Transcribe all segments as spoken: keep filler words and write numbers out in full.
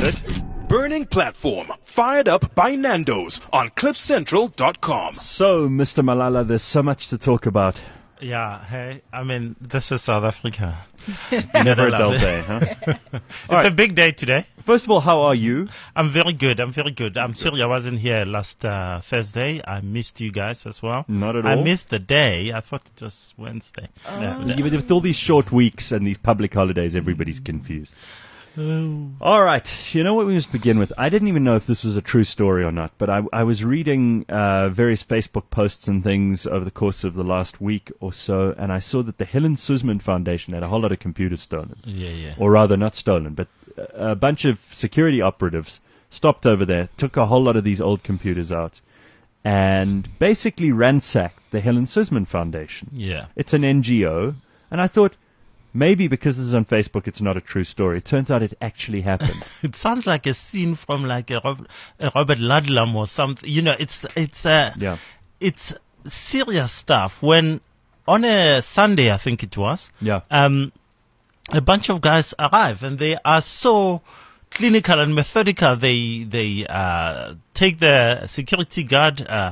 it. Burning Platform, fired up by Nando's on cliff central dot com. So, Mister Malala, there's so much to talk about. Yeah, hey, I mean, this is South Africa. Never a dull day, huh? It's right. a big day today. First of all, how are you? I'm very good. I'm very good. I'm sorry I wasn't here last uh, Thursday. I missed you guys as well. Not at all. I missed the day. I thought it was Wednesday. Oh. Yeah. With all these short weeks and these public holidays, everybody's confused. Oh. All right. You know what we must begin with? I didn't even know if this was a true story or not, but I, I was reading uh, various Facebook posts and things over the course of the last week or so, and I saw that the Helen Suzman Foundation had a whole lot of computers stolen. Yeah, yeah. Or rather, not stolen, but a bunch of security operatives stopped over there, took a whole lot of these old computers out, and basically ransacked the Helen Suzman Foundation. Yeah. It's an N G O, and I thought, maybe because this is on Facebook, it's not a true story. It turns out it actually happened. It sounds like a scene from like a Robert, a Robert Ludlum or something. You know, it's it's uh, yeah. it's serious stuff. When on a Sunday, I think it was, yeah. um, a bunch of guys arrive and they are so clinical and methodical. They they uh, take the security guard. Uh,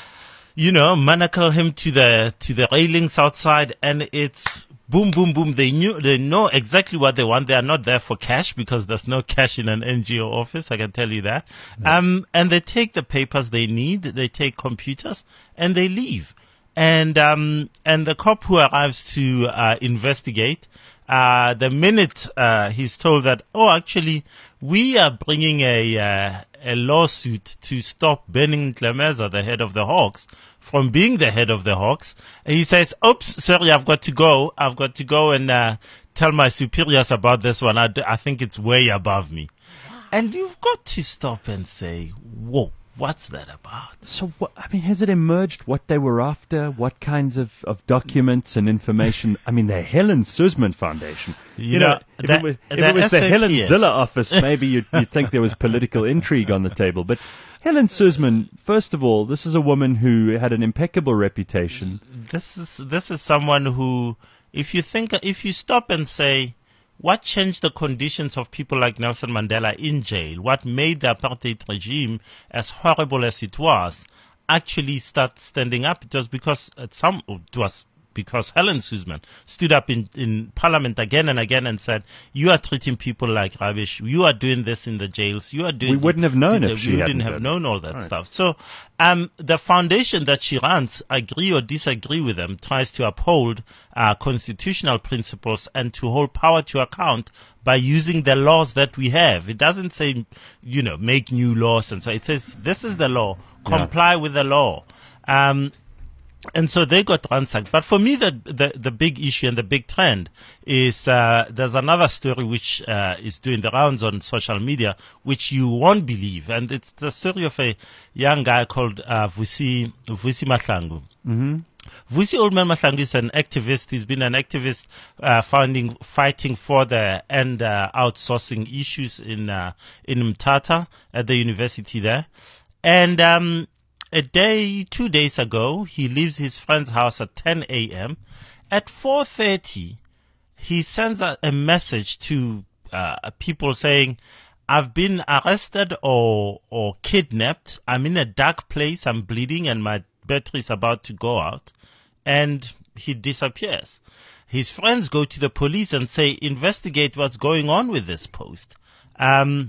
You know, manacle him to the to the railings outside, and it's boom, boom, boom. They knew they know exactly what they want. They are not there for cash because there's no cash in an N G O office. I can tell you that. No. Um, and they take the papers they need. They take computers and they leave. And um, and the cop who arrives to uh, investigate, uh, the minute uh, he's told that, oh, actually, we are bringing a uh, a lawsuit to stop Benning Tlemeza, the head of the Hawks, from being the head of the Hawks. And he says, oops, sorry, I've got to go. I've got to go and uh, tell my superiors about this one. I, d- I think it's way above me. And you've got to stop and say, whoa, what's that about? So, what, I mean, has it emerged what they were after? What kinds of, of documents and information? I mean, the Helen Suzman Foundation. You, you know, know, if that, it was, if it was the Helen Zilla office, maybe you'd, you'd think there was political intrigue on the table. But Helen Suzman, first of all, this is a woman who had an impeccable reputation. This is this is someone who, if you think, if you stop and say, what changed the conditions of people like Nelson Mandela in jail? What made the apartheid regime, as horrible as it was, actually start standing up? It was because at some, it was because Helen Suzman stood up in, in Parliament again and again and said, you are treating people like rubbish. You are doing this in the jails. You are doing. We wouldn't have known the, if she We hadn't wouldn't have known all that right. stuff. So, um, the foundation that she runs, agree or disagree with them, tries to uphold uh, constitutional principles and to hold power to account by using the laws that we have. It doesn't say, you know, make new laws and so. It says this is the law. Comply yeah. with the law. Um, And so they got ransacked. But for me, the, the, the big issue and the big trend is uh, there's another story which uh, is doing the rounds on social media, which you won't believe. And it's the story of a young guy called uh, Vusi, Vusi Mahlangu. Mm-hmm. Vusi Oldman Mahlangu is an activist. He's been an activist uh, finding, fighting for the end uh, outsourcing issues in uh, in Mthatha at the university there. And um a day, two days ago, he leaves his friend's house at ten a.m. At four thirty, he sends a, a message to uh, people saying, I've been arrested or or kidnapped. I'm in a dark place. I'm bleeding and my battery is about to go out. And he disappears. His friends go to the police and say, investigate what's going on with this post. Um...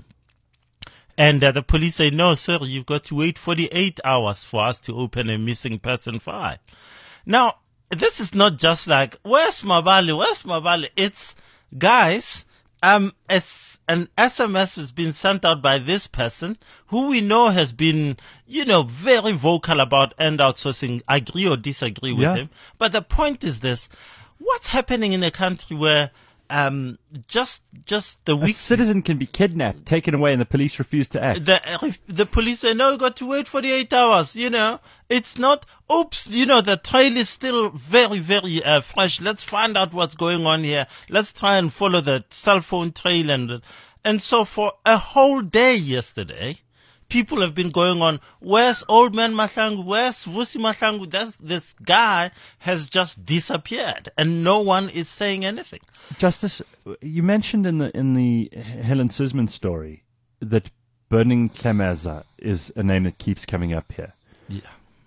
And uh, the police say, no, sir, you've got to wait forty-eight hours for us to open a missing person file. Now, this is not just like, where's Mabali, where's Mabali? It's, guys, um, as an S M S has been sent out by this person who we know has been, you know, very vocal about end outsourcing, agree or disagree with yeah. him. But the point is this, what's happening in a country where Um, just, just the week. A citizen can be kidnapped, taken away, and the police refuse to act. The, the police say, no, you got to wait forty-eight hours, you know. It's not, oops, you know, the trail is still very, very uh, fresh. Let's find out what's going on here. Let's try and follow the cell phone trail. And, and so for a whole day yesterday, people have been going on, where's Old Man Mahlangu? Where's Vusi Mahlangu? That's, this guy has just disappeared, and no one is saying anything. Justice, you mentioned in the in the Helen Suzman story that Burning Tlhemeza is a name that keeps coming up here. Yeah.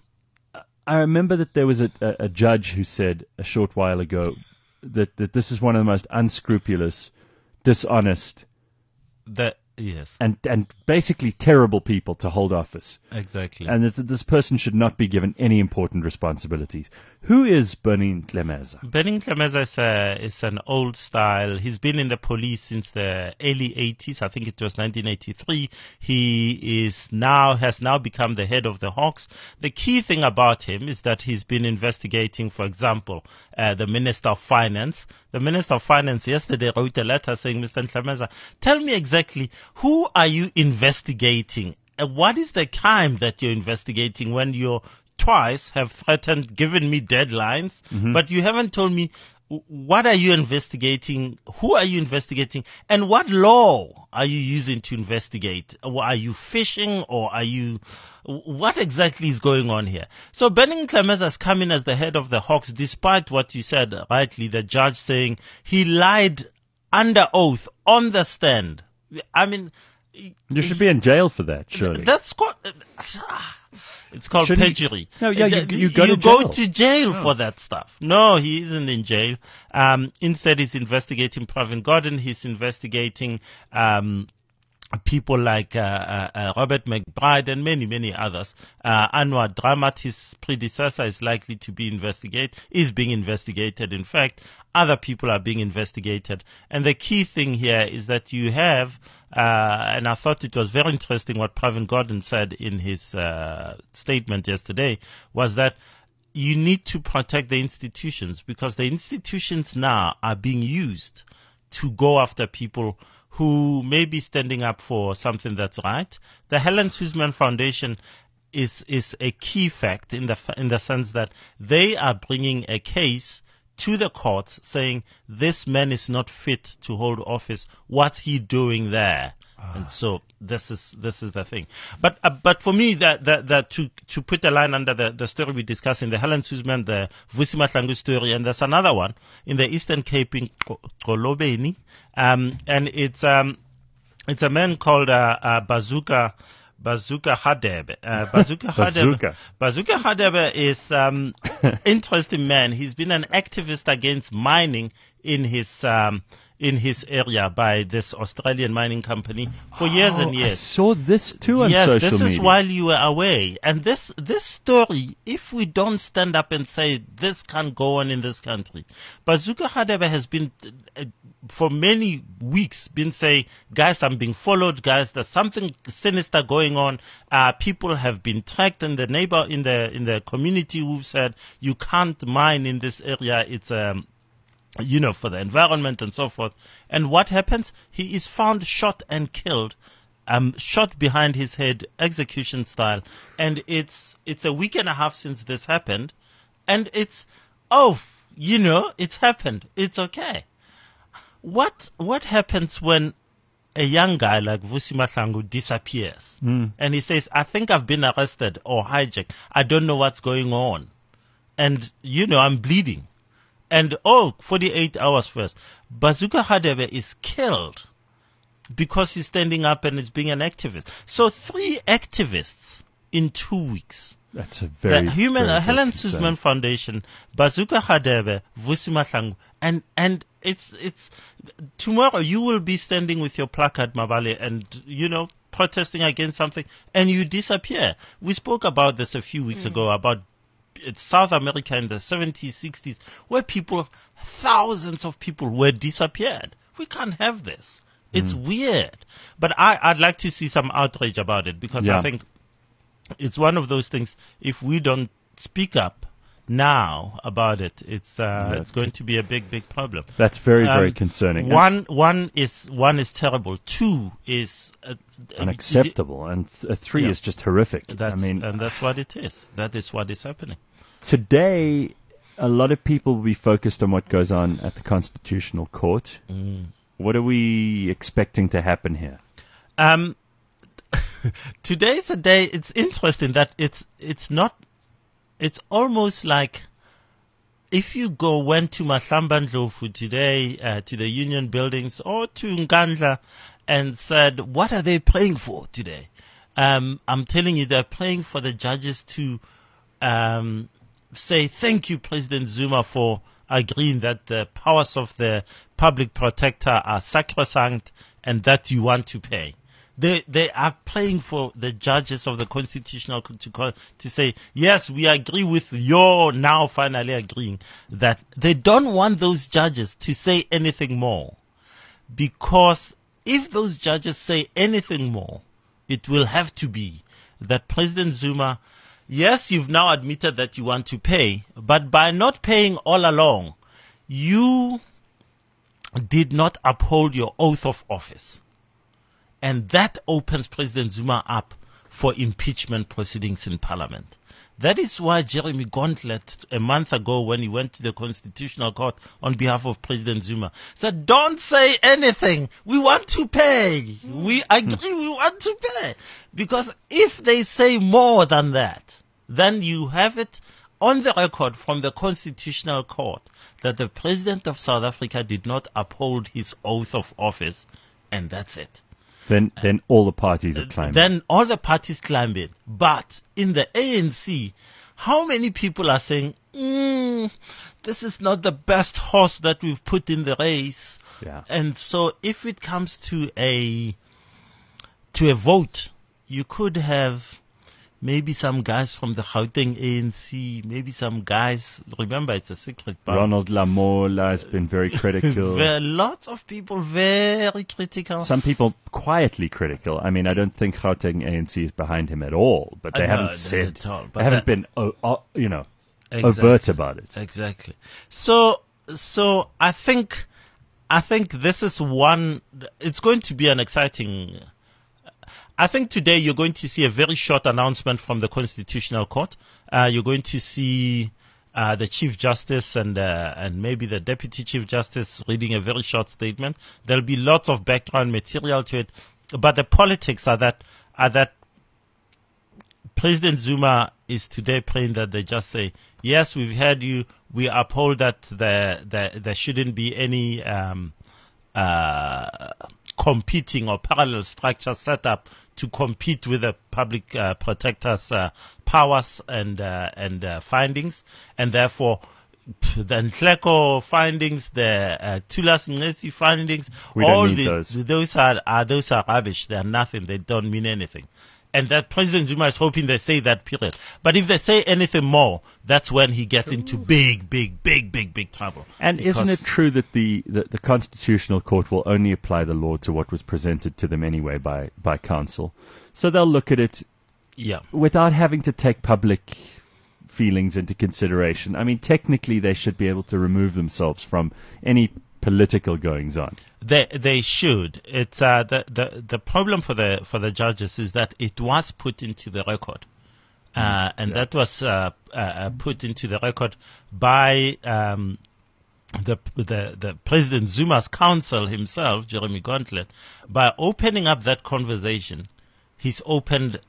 I remember that there was a, a, a judge who said a short while ago that, that this is one of the most unscrupulous, dishonest, That yes, and, and basically terrible people to hold office. exactly. And that this person should not be given any important responsibilities. Who is Burning Tlhemeza? Burning Tlhemeza is, a, is an old style. He's been in the police since the early eighties. I think it was nineteen eighty-three. He is now, has now become the head of the Hawks. The key thing about him is that he's been investigating, for example, uh, the Minister of Finance. The Minister of Finance yesterday wrote a letter saying, Mister Tlhemeza, tell me exactly, who are you investigating? Uh, what is the crime that you're investigating when you twice have threatened, given me deadlines, Mm-hmm. but you haven't told me w- what are you investigating, who are you investigating, and what law are you using to investigate? Uh, Are you fishing, or are you, what exactly is going on here? So Burning Tlhemeza has come in as the head of the Hawks, despite what you said rightly, the judge saying he lied under oath on the stand. I mean, You should be in jail for that, surely. that's called, it's called Shouldn't you- perjury. No, yeah, you- Uh, you go to go jail. to jail Oh. for that stuff. No, he isn't in jail. Um, instead, he's investigating Pravin Gordhan. He's investigating um, people like uh, uh, uh, Robert McBride and many, many others. Uh, Anwar Dramat, his predecessor, is likely to be investigated, is being investigated. In fact, other people are being investigated. And the key thing here is that you have, uh, and I thought it was very interesting what Pravin Gordhan said in his uh, statement yesterday, was that you need to protect the institutions, because the institutions now are being used to go after people who may be standing up for something that's right. The Helen Suzman Foundation is is a key fact in the f- in the sense that they are bringing a case to the courts saying this man is not fit to hold office. What's he doing there? And so this is this is the thing. But uh, but for me, that that, that to to put a line under the, the story we discussed in the Helen Suzman, the Vusi Mahlangu story, and there's another one in the Eastern Cape in Xolobeni, um, and it's um it's a man called uh, uh, Bazooka. Bazooka Hadebe. Uh, Bazooka Hadebe. Bazooka. Bazooka Hadebe is um interesting man. He's been an activist against mining in his um in his area by this Australian mining company for years Oh, and years. I saw this too on yes, social this media. is while you were away. And this this story, if we don't stand up and say this can't go on in this country, Bazooka Hadebe has been, uh, for many weeks, been saying, guys, I'm being followed, guys, there's something sinister going on. Uh, people have been tracked in the neighbor, in the in the community who've said, you can't mine in this area, it's um you know, for the environment and so forth. And what happens? He is found shot and killed, um, shot behind his head, execution style. And it's it's a week and a half since this happened, and it's oh, you know, it's happened. It's okay. What what happens when a young guy like Vusi Mahlangu disappears Mm. and he says, "I think I've been arrested or hijacked. I don't know what's going on, and you know, I'm bleeding." And, oh, forty-eight hours first. Bazooka Hadebe is killed because he's standing up and is being an activist. So three activists in two weeks. That's a very, the Human very uh, Helen good concern. Suzman Foundation, Bazooka Hadebe, Vusi Mahlangu, and and it's it's tomorrow you will be standing with your placard, Mabale, and you know protesting against something, and you disappear. We spoke about this a few weeks ago about it's South America in the seventies, sixties, where people, thousands of people were disappeared. We can't have this. It's weird. But I, I'd like to see some outrage about it, because Yeah. I think it's one of those things, if we don't speak up now about it, it's uh, Yeah. it's going to be a big, big problem. That's very, very Um, concerning. One, one is one is terrible. Two is uh, Unacceptable. And th- uh, three Yeah. is just horrific. That's, I mean, and that's what it is. That is what is happening. today, a lot of people will be focused on what goes on at the Constitutional Court. Mm. What are we expecting to happen here? Um, today's a day. It's interesting that it's it's not. It's almost like if you go went to Mahlamba Ndlovu today uh, to the Union buildings or to Ngandla, and said, what are they praying for today? Um, I'm telling you, they're praying for the judges to um, say, thank you, President Zuma, for agreeing that the powers of the public protector are sacrosanct and that you want to pay. They they are praying for the judges of the Constitutional Court to, call, to say, yes, we agree with your now finally agreeing that they don't want those judges to say anything more. Because if those judges say anything more, it will have to be that President Zuma, yes, you've now admitted that you want to pay, but by not paying all along, you did not uphold your oath of office. And that opens President Zuma up for impeachment proceedings in Parliament. That is why Jeremy Gauntlet, a month ago when he went to the Constitutional Court on behalf of President Zuma, said, don't say anything. We want to pay. We agree we want to pay. Because if they say more than that, then you have it on the record from the Constitutional Court that the President of South Africa did not uphold his oath of office, and that's it. Then, then all the parties have climbed. Then all the parties climb in. But in the A N C, how many people are saying, mm, this is not the best horse that we've put in the race? Yeah. And so if it comes to a, to a vote, you could have maybe some guys from the Gauteng A N C, maybe some guys, remember it's a secret. Ronald Lamola has been very critical. There are lots of people very critical. Some people quietly critical. I mean, I don't think Gauteng A N C is behind him at all, but they Uh, no, haven't not said, at all, but they haven't that- been, oh, oh, you know, Exactly. overt about it. Exactly. So, so I think, I think this is one, it's going to be an exciting, I think today you're going to see a very short announcement from the Constitutional Court. Uh, you're going to see uh, the Chief Justice and uh, and maybe the Deputy Chief Justice reading a very short statement. There'll be lots of background material to it, but the politics are that are that President Zuma is today praying that they just say, yes, we've heard you. We uphold that there there, there shouldn't be any um, uh, competing or parallel structure set up to compete with the public uh, protector's uh, powers and uh, and uh, findings, and therefore p- the Nhleko findings, the uh, Thulas Nxesi findings, We don't all need the, those. those are, are those are rubbish. They are nothing. They don't mean anything. And that President Zuma is hoping they say that, period. But if they say anything more, that's when he gets into big, big, big, big, big trouble. And isn't it Because- true that the, the, the Constitutional Court will only apply the law to what was presented to them anyway by, by council? So they'll look at it Yeah. without having to take public feelings into consideration. I mean, technically they should be able to remove themselves from any political goings on. They they should. It's uh, the the the problem for the for the judges is that it was put into the record, uh, and yeah. that was uh, uh, put into the record by um, the the the President Zuma's counsel himself, Jeremy Gauntlet. By opening up that conversation, he's opened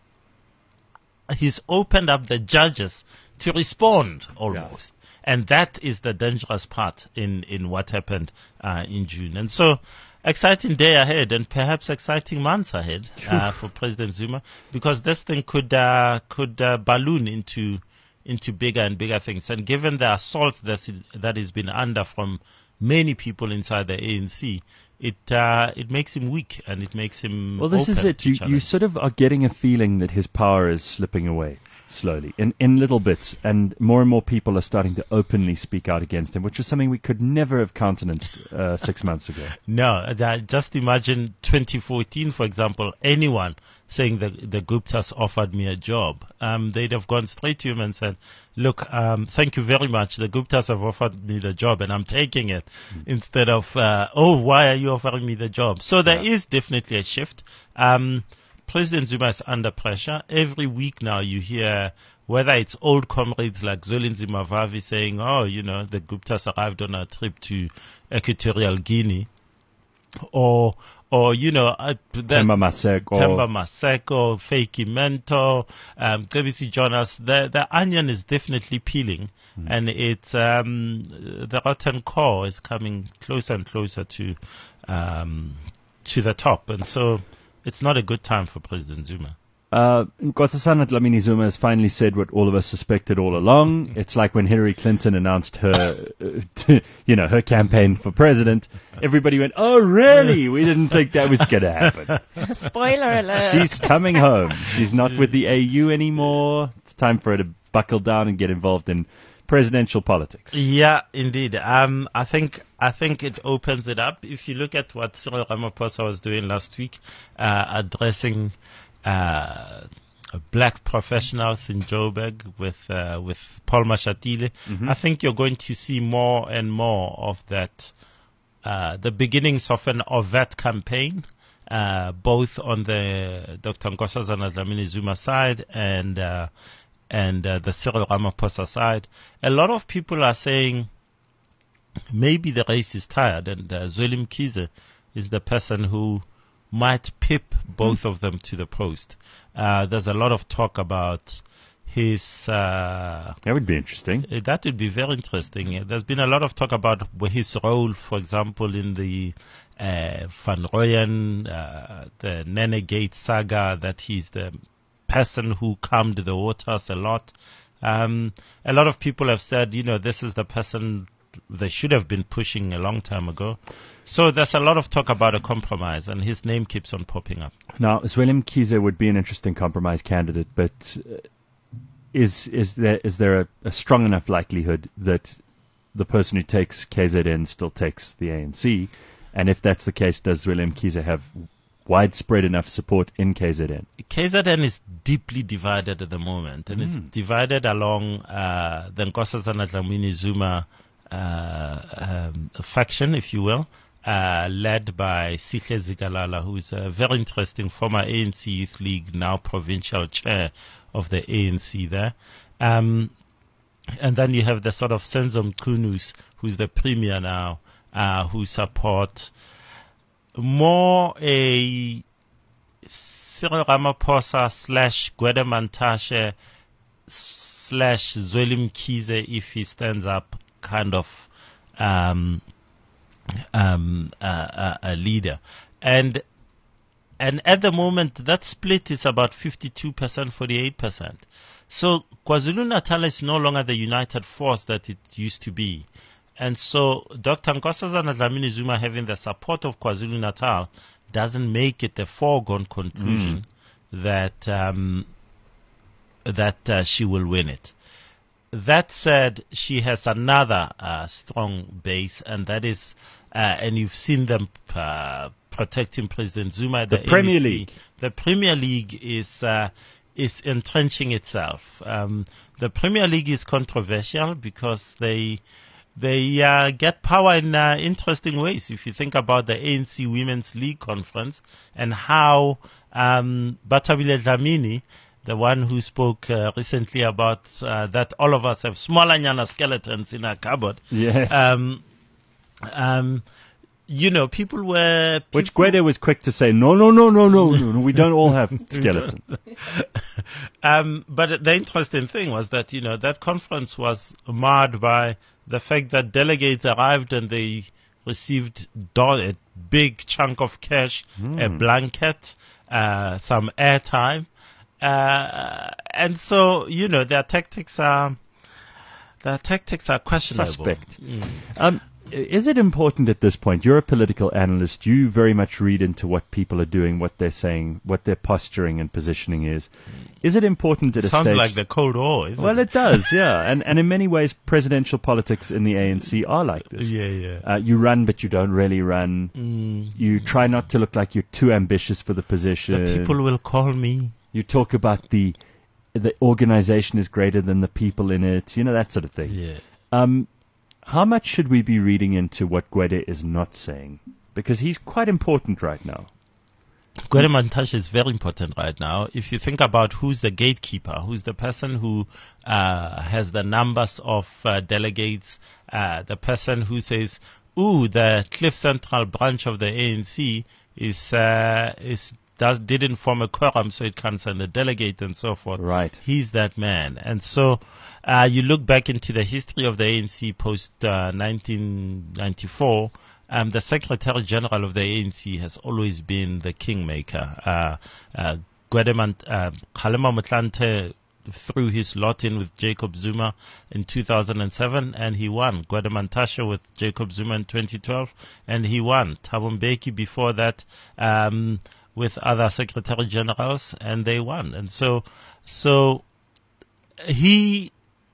he's opened up the judges to respond almost. And that is the dangerous part in, in what happened uh, in June. And so, exciting day ahead, and perhaps exciting months ahead uh, for President Zuma, because this thing could uh, could uh, balloon into into bigger and bigger things. And given the assault that's, that has been under from many people inside the A N C, it uh, it makes him weak, and it makes him. Well, this is open it. to You, you challenge. sort of are getting a feeling that his power is slipping away slowly, in, in little bits, and more and more people are starting to openly speak out against him, which is something we could never have countenanced uh, six months ago. No, uh, just imagine twenty fourteen, for example, anyone saying that the Guptas offered me a job. Um, they'd have gone straight to him and said, look, um, thank you very much. The Guptas have offered me the job and I'm taking it, mm. instead of, uh, oh, why are you offering me the job? So there yeah. is definitely a shift. Um, President Zuma is under pressure. Every week now you hear, whether it's old comrades like Zwelinzima Mavavi saying, oh, you know, the Guptas arrived on a trip to Equatorial Guinea, or, or, you know, uh, Themba Maseko, Themba Maseko, Feki Mento, um, K B C Jonas. The, the onion is definitely peeling, mm. and it's, um, the rotten core is coming closer and closer to, um, to the top. And so it's not a good time for President Zuma. Uh, Nkosazana Dlamini Zuma has finally said what all of us suspected all along. It's like when Hillary Clinton announced her, uh, you know, her campaign for president. Everybody went, "Oh, really? We didn't think that was going to happen." Spoiler alert. She's coming home. She's not with the A U anymore. It's time for her to buckle down and get involved in presidential politics. Yeah, indeed. Um, I think I think it opens it up. If you look at what Cyril Ramaphosa was doing last week, uh, addressing uh, black professionals in Joburg with uh, with Paul Mashatile, mm-hmm. I think you're going to see more and more of that. Uh, the beginnings of an overt campaign, uh, both on the Doctor Nkosazana Dlamini Zuma side and uh, and uh, the Cyril Ramaphosa side. A lot of people are saying maybe the race is tired, and uh, Zweli Mkhize is the person who might pip both of them to the post. Uh, there's a lot of talk about his... Uh, that would be interesting. Uh, that would be very interesting. Uh, there's been a lot of talk about his role, for example, in the uh, Van Rooyen, uh, the Nene Gate saga, that he's the person who calmed the waters a lot. Um, a lot of people have said, you know, this is the person they should have been pushing a long time ago. So there's a lot of talk about a compromise, and his name keeps on popping up. Now, Zweli Mkhize would be an interesting compromise candidate, but uh, is is there is there a, a strong enough likelihood that the person who takes K Z N still takes the A N C? And if that's the case, does Zweli Mkhize have widespread enough support in K Z N? K Z N is deeply divided at the moment, and mm. it's divided along uh, the Nkosazana Dlamini Zuma uh, um, faction, if you will, uh, led by Sihle Zikalala, who is a very interesting former A N C Youth League, now provincial chair of the A N C there. Um, and then you have the sort of Senzo Mchunu, who's the premier now, uh, who support more a Cyril Ramaphosa slash Gwede Mantashe slash Zweli Mkhize, if he stands up, kind of um, um, uh, uh, a leader. And and at the moment, that split is about fifty-two percent, forty-eight percent. So KwaZulu-Natal is no longer the united force that it used to be. And so Doctor Nkosazana Dlamini Zuma having the support of KwaZulu-Natal doesn't make it a foregone conclusion mm. that um, that uh, she will win it. That said, she has another uh, strong base, and that is, uh, and you've seen them uh, protecting President Zuma. The, the Premier A N C. League. The Premier League is uh, is entrenching itself. Um, the Premier League is controversial because they they uh, get power in uh, interesting ways. If you think about the A N C Women's League Conference and how um, Batabile Dlamini, the one who spoke uh, recently about uh, that all of us have smaller nyana skeletons in our cupboard. Yes. Um, um, you know, people were... People Which Gwede was quick to say, no, no, no, no, no, no, we don't all have skeletons. um, but the interesting thing was that, you know, that conference was marred by the fact that delegates arrived and they received do- a big chunk of cash, mm. a blanket, uh, some airtime. Uh, and so, you know, their tactics are, their tactics are questionable. Suspect. Mm. Um, is it important at this point? You're a political analyst. You very much read into what people are doing, what they're saying, what their posturing and positioning is. Is it important at a Sounds stage? Sounds like the Cold War, isn't well, it? Well, it does, yeah. And and in many ways, presidential politics in the A N C are like this. Yeah, yeah. Uh, you run, but you don't really run. Mm. You try not to look like you're too ambitious for the position. The people will call me. You talk about the the organization is greater than the people in it, you know, that sort of thing. Yeah. Um, how much should we be reading into what Gwede is not saying? Because he's quite important right now. Gwede Mantashe is very important right now. If you think about who's the gatekeeper, who's the person who uh, has the numbers of uh, delegates, uh, the person who says, ooh, the Cliff Central branch of the A N C is uh, is does didn't form a quorum, so it can't send a delegate and so forth. Right. He's that man. And so uh, you look back into the history of the A N C post uh, nineteen ninety-four, um, the Secretary General of the A N C has always been the kingmaker. Uh, uh, Gwede uh, Kgalema Motlanthe threw his lot in with Jacob Zuma in two thousand seven, and he won. Gwede Mantashe with Jacob Zuma in twenty twelve, and he won. Thabo Mbeki before that, um, with other Secretary Generals, and they won. And so, so he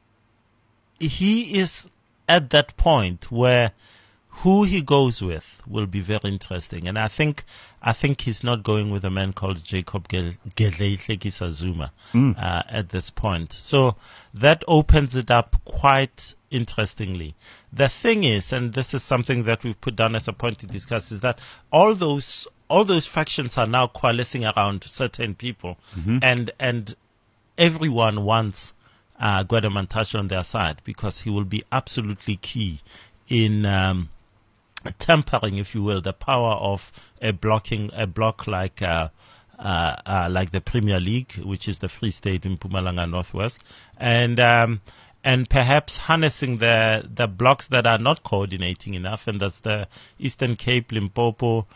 he is at that point where who he goes with will be very interesting. And I think I think he's not going with a man called Jacob Gedleyihlekisa Zuma mm. uh, at this point. So that opens it up quite interestingly. The thing is, and this is something that we've put down as a point to discuss, is that all those all those factions are now coalescing around certain people, mm-hmm. and and everyone wants uh, Gwede Mantashe on their side, because he will be absolutely key in um, tempering, if you will, the power of a blocking a block like uh, uh, uh, like the Premier League, which is the Free State in Mpumalanga Northwest, and um, and perhaps harnessing the the blocks that are not coordinating enough, and that's the Eastern Cape, Limpopo,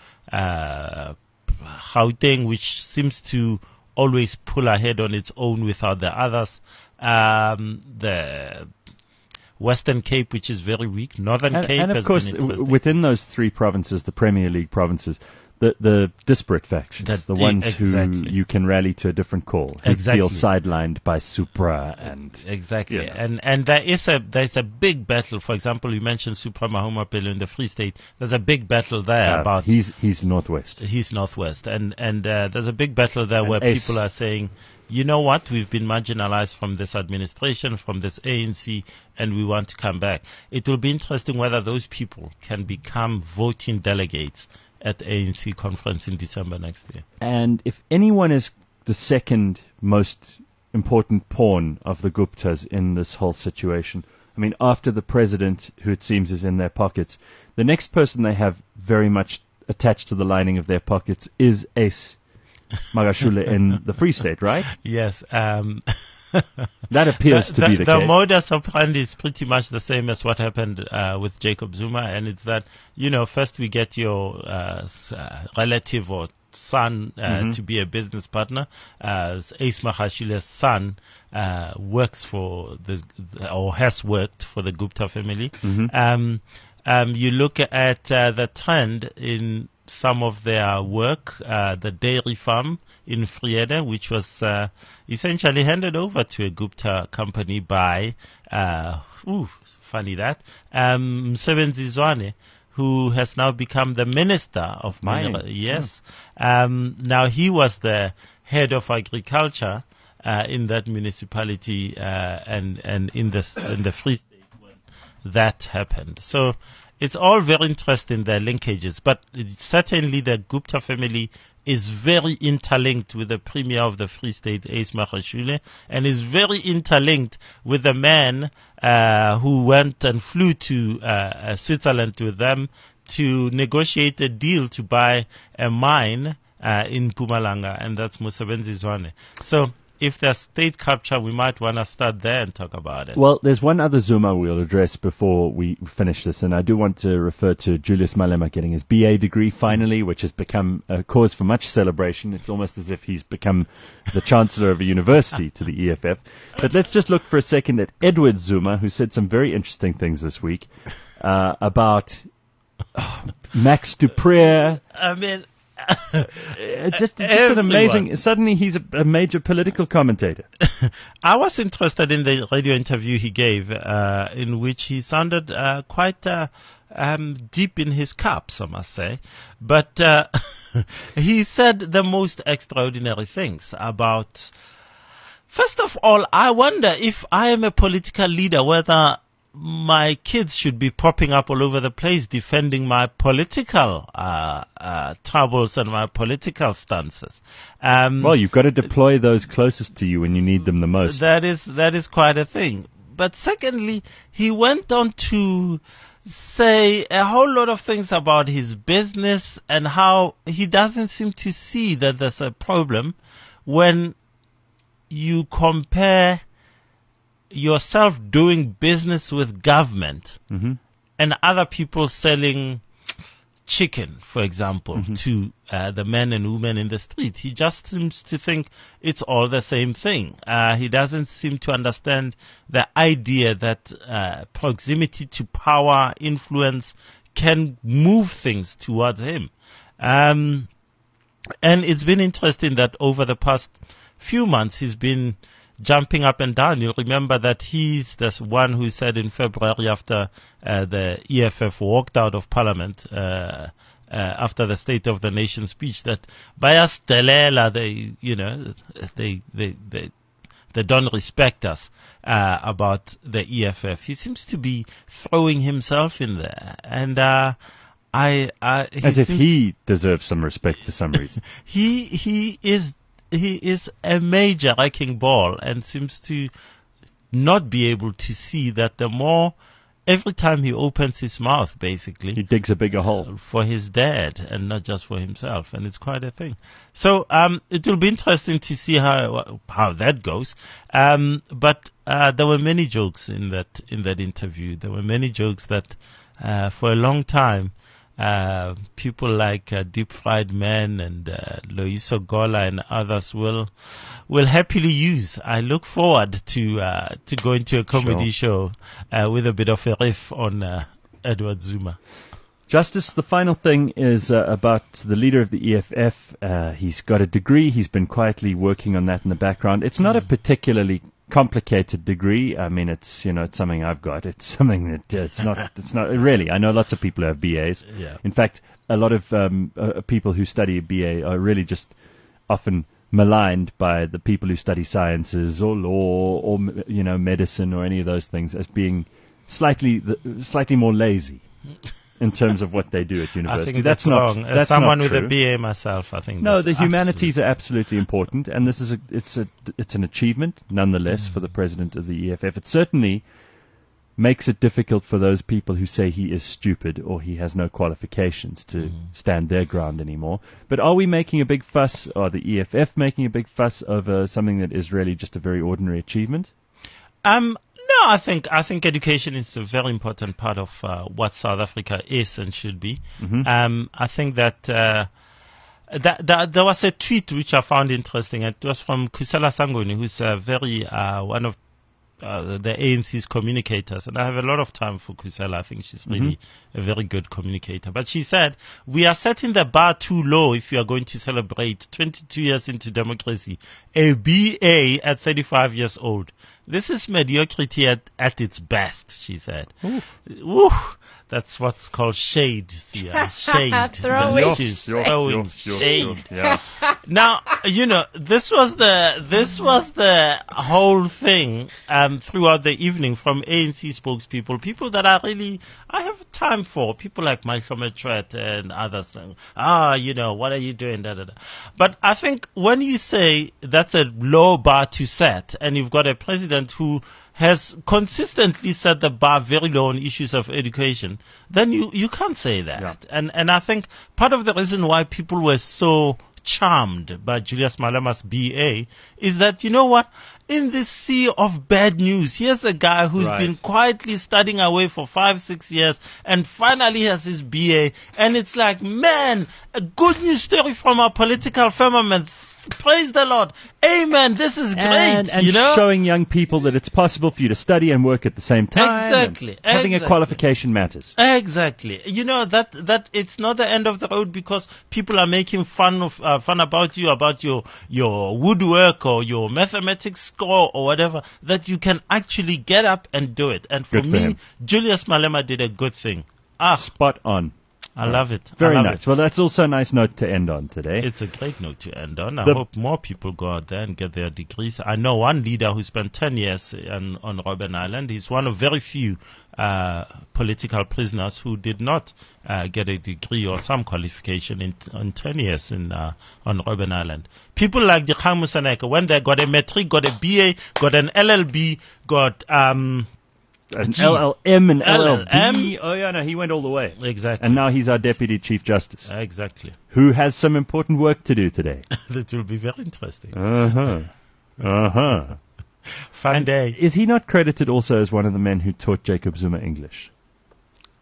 uh, Gauteng, which seems to always pull ahead on its own without the others. Um, the Western Cape, which is very weak. Northern and, Cape and of has course, been interesting. within those three provinces, the Premier League provinces, the the disparate factions, That- the ones exactly. who you can rally to a different call, who Exactly. feel sidelined by Supra and Exactly, you know. and and there is a there's a big battle. For example, you mentioned Supra Mahumapelo in the Free State. There's a big battle there uh, about he's he's northwest. He's Northwest, and and uh, there's a big battle there And where Ace. people are saying, you know what, we've been marginalized from this administration, from this A N C, and we want to come back. It will be interesting whether those people can become voting delegates at the A N C conference in December next year. And if anyone is the second most important pawn of the Guptas in this whole situation, I mean, after the president, who it seems is in their pockets, the next person they have very much attached to the lining of their pockets is Ace Magashule in the Free State, right? Yes. Um, That appears to the, be the, the case. modus operandi is pretty much the same as what happened uh, with Jacob Zuma, and it's that, you know, first we get your uh, s- uh, relative or son uh, Mhm. to be a business partner. Uh, Ace Magashule's son uh, works for the or has worked for the Gupta family. Mhm. Um, um, you look at uh, the trend in some of their work, uh, the dairy farm in Friede, which was uh, essentially handed over to a Gupta company by, uh, ooh, funny that, um, Msebenzi Zwane, who has now become the Minister of Mining. Mineral. Yes. Um, now he was the head of agriculture uh, in that municipality uh, and and in the in the Free State when that happened. So it's all very interesting, their linkages, but it's certainly the Gupta family is very interlinked with the Premier of the Free State, Ace Magashule, and is very interlinked with the man uh, who went and flew to uh, uh, Switzerland with them to negotiate a deal to buy a mine uh, in Mpumalanga, and that's Msebenzi Zwane. So if there's state capture, we might want to start there and talk about it. Well, there's one other Zuma we'll address before we finish this, and I do want to refer to Julius Malema getting his B A degree finally, which has become a cause for much celebration. It's almost as if he's become the chancellor of a university to the E F F. But let's just look for a second at Edward Zuma, who said some very interesting things this week uh, about uh, Max Dupré. I mean, Uh, just, just an amazing. Everyone. Suddenly, he's a, a major political commentator. I was interested in the radio interview he gave, uh, in which he sounded uh, quite uh, um, deep in his cups, I must say. But uh, he said the most extraordinary things about. First of all, I wonder if I am a political leader, whether my kids should be popping up all over the place defending my political uh, uh, troubles and my political stances. Um, Well, you've got to deploy those closest to you when you need them the most. that is that is quite a thing. But secondly, he went on to say a whole lot of things about his business and how he doesn't seem to see that there's a problem when you compare yourself doing business with government hmm and other people selling chicken, for example, Mm-hmm. to uh, the men and women in the street. He just seems to think it's all the same thing. Uh, he doesn't seem to understand the idea that uh, proximity to power, influence, can move things towards him. Um, and it's been interesting that over the past few months he's been jumping up and down. You'll remember that he's the one who said in February, after uh, the E F F walked out of Parliament, uh, uh, after the State of the Nation speech, that bayastelela, they, you know, they, they, they, they don't respect us, uh, about the E F F. He seems to be throwing himself in there. And, uh, I, I, he As if seems- he deserves some respect for some reason. he, he is, he is a major wrecking ball and seems to not be able to see that the more, every time he opens his mouth, basically, He digs a bigger hole. for his dad and not just for himself, and it's quite a thing. So um, it will be interesting to see how how that goes. Um, but uh, there were many jokes in that in that interview. There were many jokes that uh, for a long time uh, people like uh, Deep Fried Man and uh, Loiso Gola and others will will happily use. I look forward to uh, to going to a comedy show uh, with a bit of a riff on uh, Edward Zuma. Justice, the final thing is uh, about the leader of the E F F. Uh, he's got a degree. He's been quietly working on that in the background. It's not a particularly complicated degree. I mean, it's, you know, it's something I've got. It's something that uh, it's not, it's not really. I know lots of people who have B As. Yeah. In fact, a lot of um, uh, people who study a B A are really just often maligned by the people who study sciences or law or, you know, medicine or any of those things as being slightly, slightly more lazy in terms of what they do at university. I think that's, not, wrong. As that's someone not with true. a B A myself, I think No, that's the humanities absolutely- are absolutely important, and this is a it's a it's an achievement nonetheless for the president of the E F F. It certainly makes it difficult for those people who say he is stupid or he has no qualifications to stand their ground anymore. But are we making a big fuss, or the E F F making a big fuss over something that is really just a very ordinary achievement? Um, no, I think I think education is a very important part of uh, what South Africa is and should be. Um, I think that, uh, that that there was a tweet which I found interesting. It was from Kusela Sangoni, who's a very uh, one of uh, the A N C's communicators, and I have a lot of time for Kusela. I think she's really a very good communicator. But she said, we are setting the bar too low if you are going to celebrate twenty-two years into democracy, a B A at thirty-five years old. This is mediocrity at, at its best, she said. Ooh, that's what's called shade, Sia. Shade. Throwing She's shade. throwing shade. Yeah. Now, you know, this was the this was the whole thing um, throughout the evening from A N C spokespeople, people that I really I have time for, people like Michael Metret and others saying, ah, you know, what are you doing? Da, da, da. But I think when you say that's a low bar to set, and you've got a president who has consistently set the bar very low on issues of education, then you, you can't say that. Yeah. And and I think part of the reason why people were so charmed by Julius Malema's B A is that, you know what, in this sea of bad news, here's a guy who's Right. been quietly studying away for five, six years and finally has his B A, and it's like, man, a good news story from our political firmament. Praise the Lord. Amen. This is great. And, and you know? showing young people that it's possible for you to study and work at the same time. and Exactly, Having a exactly. qualification matters. Exactly. You know, that that it's not the end of the road because people are making fun of uh, fun about you, about your your woodwork or your mathematics score or whatever, that you can actually get up and do it. And for Good for me, him. Julius Malema did a good thing. Ah, Spot on. I love it. Very I love nice. It. Well, that's also a nice note to end on today. It's a great note to end on. I The- hope more people go out there and get their degrees. I know one leader who spent ten years on, on Robben Island. He's one of very few uh, political prisoners who did not uh, get a degree or some qualification in, in ten years in uh, on Robben Island. People like Dikgang Moseneke, when they got a matric, got a B A, got an L L B, got... Um, An Gee. L L M and L L B. L L M. Oh, yeah, no, he went all the way. exactly. And now he's our Deputy Chief Justice, Exactly. who has some important work to do today. That will be very interesting. Uh-huh. Uh-huh. Fun And day. is he not credited also as one of the men who taught Jacob Zuma English?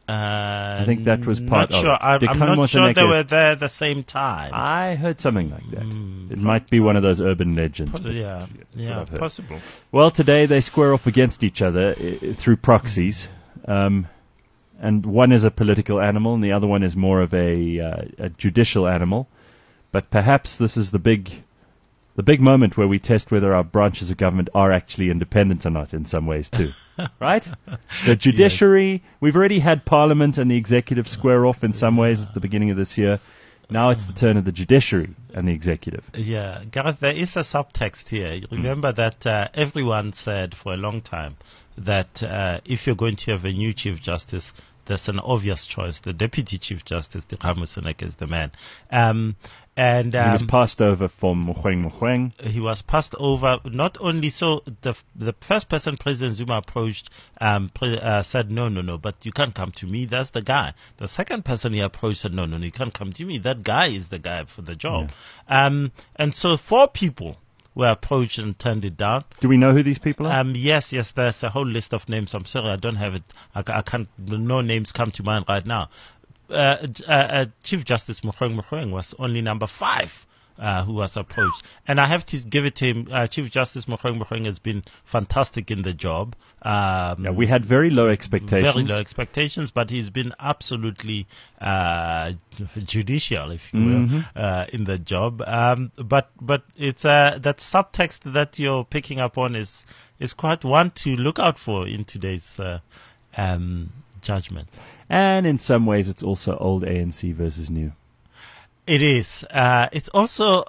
Uh, I think that was part not of sure. it. I'm, De I'm not sure Khan they Moseneke- were there at the same time. I heard something like that. Mm. It might be one of those urban legends. Pos- but yeah, that's what yeah, I've heard. possible. Well, today they square off against each other uh, through proxies. Um, and one is a political animal and the other one is more of a, uh, a judicial animal. But perhaps this is the big, the big moment where we test whether our branches of government are actually independent or not in some ways too. Right? The judiciary, we've already had Parliament and the executive square off in some ways at the beginning of this year. Now it's the turn of the judiciary and the executive. Yeah, Gareth, there is a subtext here. You remember that uh, everyone said for a long time that uh, if you're going to have a new Chief Justice, there's an obvious choice. The Deputy Chief Justice, De Khan Moseneke, is the man. Um, and um, He was passed over from Mogoeng Mogoeng. he was passed over. Not only so, the the first person President Zuma approached um, pre- uh, said, no, no, no, but you can't come to me. That's the guy. The second person he approached said, no, no, no, you can't come to me. That guy is the guy for the job. Yeah. Um, and so four people were approached and turned it down. Do we know who these people are? Um, yes, yes, there's a whole list of names. I'm sorry, I don't have it. I, ca- I can't, no names come to mind right now. Uh, uh, uh, Chief Justice Mogoeng Mogoeng was only number five uh, who was approached. And I have to give it to him. Uh, Chief Justice Mogoeng Mogoeng has been fantastic in the job. Um, Yeah, we had very low expectations. Very low expectations, but he's been absolutely uh, judicial, if you will, Mhm. uh, in the job. Um, but but it's uh, that subtext that you're picking up on is is quite one to look out for in today's uh, um, judgment. And in some ways, it's also old A N C versus new. It is. Uh, it's also.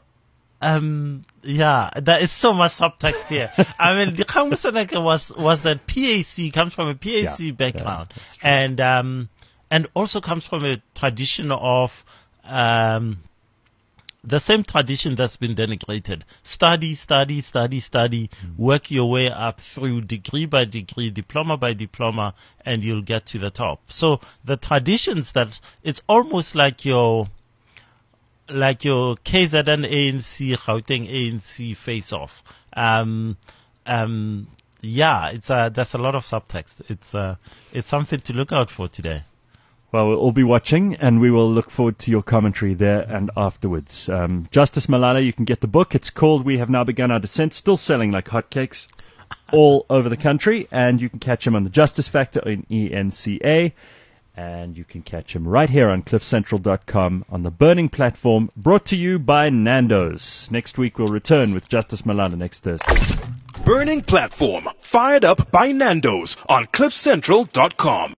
Um, yeah, there is so much subtext here. I mean, De Khan Moseneke was, was a P A C, comes from a P A C Yeah, background. yeah, that's true. and, um, and also comes from a tradition of, um, the same tradition that's been denigrated. Study, study, study, study, mm. work your way up through degree by degree, diploma by diploma, and you'll get to the top. So the traditions that, it's almost like your, like your K Z N A N C, Gauteng A N C face-off. Um, um, yeah, it's uh, there's a lot of subtext. It's uh, it's something to look out for today. Well, we'll all be watching, and we will look forward to your commentary there and afterwards. Um, Justice Malala, you can get the book. It's called We Have Now Begun Our Descent, still selling like hotcakes all over the country, and you can catch him on the Justice Factor in E N C A. And you can catch him right here on cliff central dot com on the Burning Platform, brought to you by Nando's. Next week we'll return with Justice Malala next Thursday. Burning Platform, fired up by Nando's on cliff central dot com.